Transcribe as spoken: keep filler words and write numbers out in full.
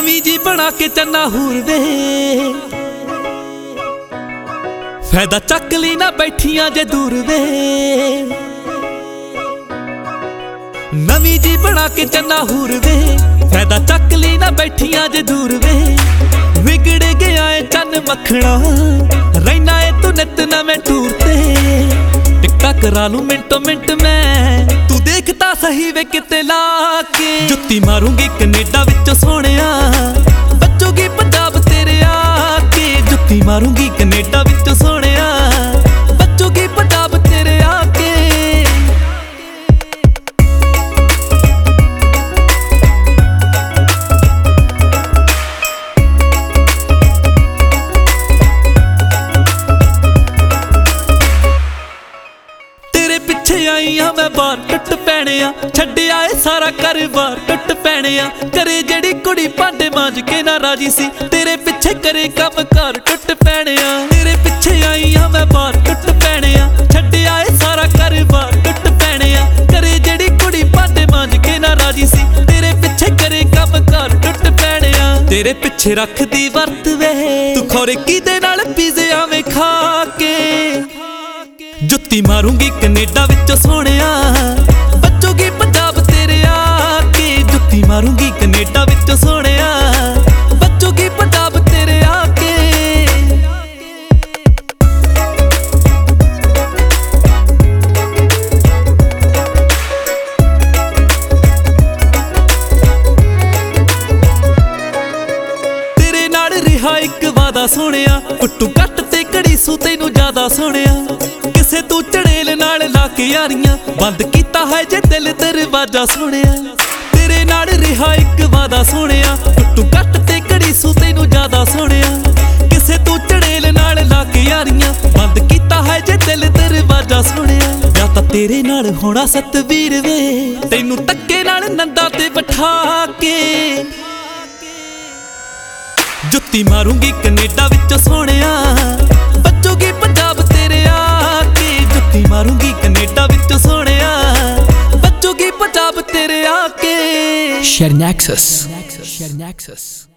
ਨਵੀਂ ਜੀ ਬਣਾ ਕੇ ਚੰਨਾ ਹੂਰ ਵੇ ਫਾਇਦਾ ਚੱਕ ਲਈ ਨਾ ਬੈਠੀਆਂ ਜੇ ਦੂਰ ਵੇ ਨਵੀਂ ਜੀ ਬਣਾ ਕੇ ਚੰਨਾ ਹੂਰ ਵੇ ਫਾਇਦਾ ਚੱਕ ਲਈ ਨਾ ਬੈਠੀਆਂ ਜੇ ਦੂਰ ਵੇ ਵਿਗੜ ਗਿਆ ਏ ਚੰਨ ਮੱਖਣਾ ਰਹਿਣਾ ਏ ਤੂੰ ਨਿਤ ਨਵੇਂ ਟੂਰ ਤੇ ਟਿਕਟਾ ਕਰਾ ਲੂੰ ਮਿੰਟੋ ਮਿੰਟ ਮੈਂ ਤੂੰ ਦੇਖਦਾ ਸਹੀ ਵੇ ਕਿਤੇ ਲਾ ਕੇ ਜੁੱਤੀ ਮਾਰੂੰਗੀ ਕੈਨੇਡਾ ਵਿੱਚ ਸੋਹਣਿਆ ਬੱਚੂਗੀ ਪੰਜਾਬ ਤੇਰੇ ਆ ਕੇ ਜੁੱਤੀ ਮਾਰੂੰਗੀ ਕੈਨੇਡਾ ਵਿੱਚ ਸੋਹਣਿਆ ਬੱਚੂਗੀ ਪੰਜਾਬ ਤੇਰੇ ਆ ਕੇ ਪਿੱਛੇ ਆਈਆਂ ਮੈਂ ਬਾਹਰ ਟੁੱਟ ਪੈਣਿਆ ਛੱਡਿਆ ਏ ਸਾਰਾ ਘਰ-ਬਾਰ ਟੁੱਟ ਪੈਣਿਆ ਕਰੇ ਜਿਹੜੀ ਕੁੜੀ ਭਾਂਡੇ ਮਾਂਜ ਕੇ ਨਾ ਰਾਜੀ ਸੀ ਤੇਰੇ ਪਿੱਛੇ ਕਰੇ ਕੰਮ ਘਰ ਟੁੱਟ ਪੈਣਿਆ ਤੇਰੇ ਪਿੱਛੇ ਆਈਆਂ ਮੈਂ ਬਾਹਰ ਟੁੱਟ ਪੈਣਿਆ ਛੱਡਿਆ ਏ ਸਾਰਾ ਘਰ-ਬਾਰ ਟੁੱਟ ਪੈਣਿਆ ਕਰੇ ਜਿਹੜੀ ਕੁੜੀ ਭਾਂਡੇ ਮਾਂਜ ਕੇ ਨਾ ਰਾਜੀ ਸੀ ਤੇਰੇ ਪਿੱਛੇ ਕਰੇ ਕੰਮ ਘਰ ਟੁੱਟ ਪੈਣਿਆ ਤੇਰੇ ਪਿੱਛੇ ਰੱਖਦੀ ਵਰਤ ਵੇ ਤੂੰ ਖੌਰੇ ਕਿਹਦੇ ਨਾਲ ਪੀਜ਼ੇ ਆਵੇਂ ਖਾ ਕੇ ਜੁੱਤੀ ਮਾਰੂੰਗੀ ਕੈਨੇਡਾ ਵਿੱਚ ਸੋਹਣਿਆ ਬੱਚੂਗੀ ਪੰਜਾਬ ਤੇਰੇ ਆ ਕੇ ਜੁੱਤੀ ਮਾਰੂੰਗੀ ਕੈਨੇਡਾ ਵਿੱਚ ਸੋਹਣਿਆ ਬੱਚੂਗੀ ਪੰਜਾਬ ਤੇਰੇ ਆ ਕੇ ਤੇਰੇ ਨਾਲ ਰਿਹਾ ਇੱਕ ਵਾਦਾ ਸੋਹਣਿਆ ਕੁੱਟੂ ਕੱਟ ਤੇ ਘੜੀ ਸੂ ਤੈਨੂੰ ਜ਼ਿਆਦਾ ਸੋਹਣਿਆ ਕਿਸੇ ਤੂੰ ਚੜੇਲ ਨਾਲ ਲਾ ਕੇ ਯਾਰੀਆਂ ਬੰਦ ਕੀਤਾ ਹੈ ਜੇ ਦਿਲ ਦਰਵਾਜ਼ਾ ਸੋਹਣਿਆ ਤੇਰੇ ਨਾਲ ਰਿਹਾ ਇੱਕ ਵਾਦਾ ਸੋਹਣਿਆ ਟੁੱਟੂ ਕੱਟ ਤੇ ਘੜੀ ਸੂ ਤੈਨੂੰ ਜ਼ਿਆਦਾ ਸੋਹਣਿਆ ਕਿਸੇ ਤੂੰ ਚੜੇਲ ਨਾਲ ਲਾ ਕੇ ਯਾਰੀਆਂ ਬੰਦ ਕੀਤਾ ਹੈ ਜੇ ਦਿਲ ਦਰਵਾਜ਼ਾ ਸੋਹਣਿਆ ਜਾਂ ਤਾਂ ਤੇਰੇ ਨਾਲ ਹੋਣਾ ਸਤਵੀਰ ਵੇ ਤੈਨੂੰ ਧੱਕੇ ਨਾਲ ਨੰਦਾ ਤੇ ਬਿਠਾ ਕੇ ਜੁੱਤੀ ਮਾਰੂੰਗੀ ਕੈਨੇਡਾ ਵਿੱਚ ਸੋਹਣਿਆ ਬੱਚੂਗੀ ਪੰਜਾਬ ਤੇਰੇ ਆ ਕੇ ਜੁੱਤੀ ਮਾਰੂੰਗੀ ਕੈਨੇਡਾ ਵਿੱਚ ਸੋਹਣਿਆ ਬੱਚੂਗੀ ਪੰਜਾਬ ਤੇਰੇ ਆ ਕੇ Share Nexus. Share Nexus.